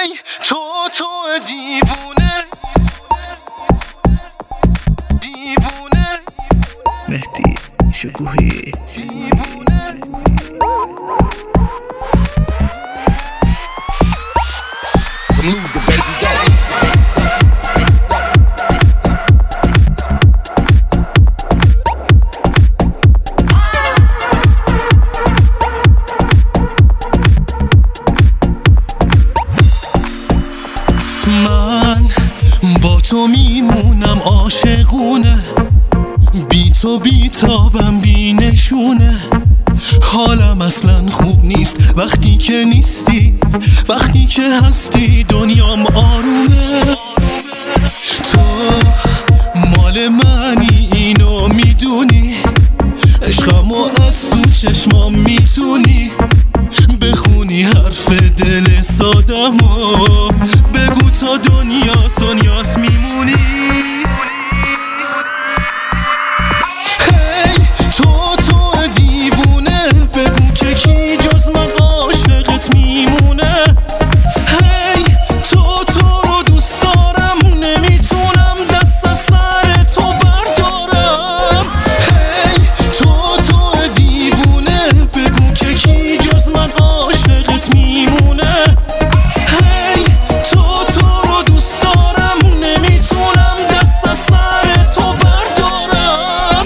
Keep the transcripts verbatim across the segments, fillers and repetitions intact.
هی تو تو دیوونه دیوونه مهدی شکوهی من با تو میمونم عاشقونه، بی تو بیتابم بی نشونه. حالم اصلا خوب نیست وقتی که نیستی، وقتی که هستی دنیام آرومه. تو مال منی اینو میدونی، عشقمو از تو چشمام میتونی بخونی حرف دل سادمو، بگو تا دنیا دنیاست میمونی. هی تو تو دیوونه، بگو که کی جز من عاشقت میمونه. هی تو تو رو دوست دارم، نمیتونم دست از سر تو بردارم. هی تو تو دیوونه، بگو که کی جز من عاشقت میمونه. هی تو تو رو دوست دارم، نمیتونم دست از سر تو بردارم.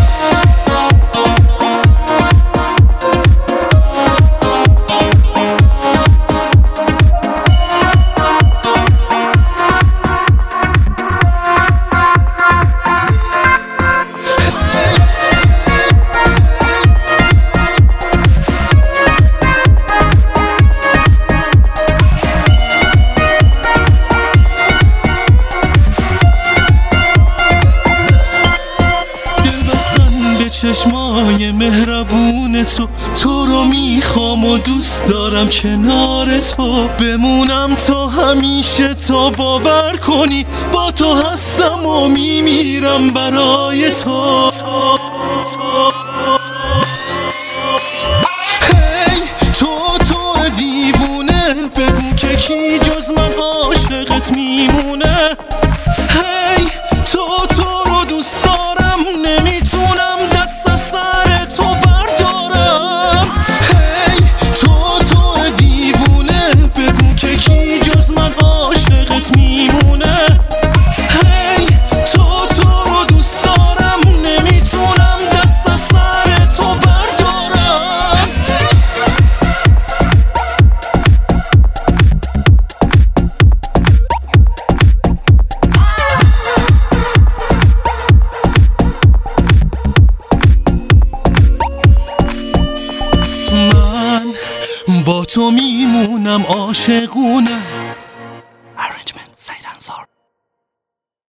چشمای مهربون تو، تو رو میخوام و دوست دارم کنار تو بمونم تا همیشه، تا باور کنی با تو هستم و میمیرم برای تو. هی تو تو دیوونه، بگو که کی جز من عاشقت میمونه. هی تو تو رو دوست دارم، نمیتونم دست از سر تو بردارم. هی تو تو دیوونه، بگو که کی جز من عاشقت میمونه. هی تو تو رو دوست دارم، نمیتونم دست از سر تو بردارم. من با تو میمونم عاشقونه،